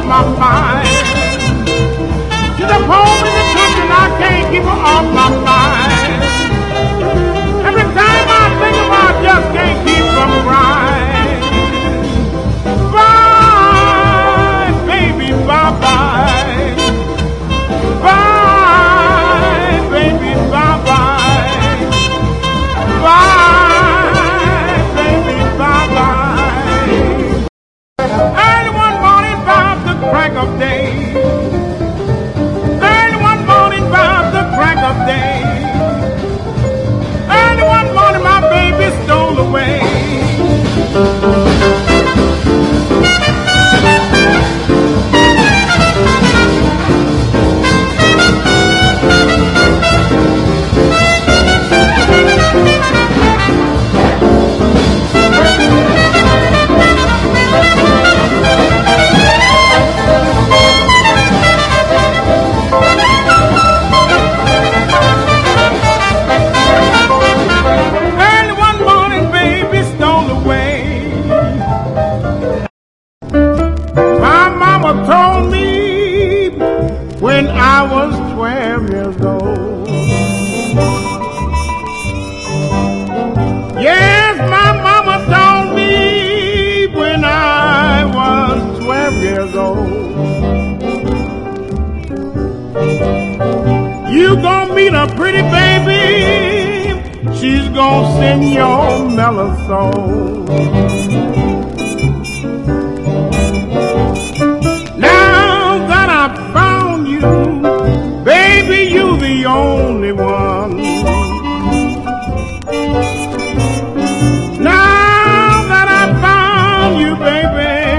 off my mind. She's a home in the country and I can't keep her off my mind. Every time I think of her, I just can't keep from crying. Bye, baby, bye-bye. Bye, baby, bye-bye. Bye, baby, bye-bye. Early one morning, about the crack of day. Early one morning, about the crack of day. Early one morning, my baby stole away. Told me when I was 12 years old. Yes, my mama told me when I was 12 years old. You gonna meet a pretty baby, she's gonna sing your mellow soul.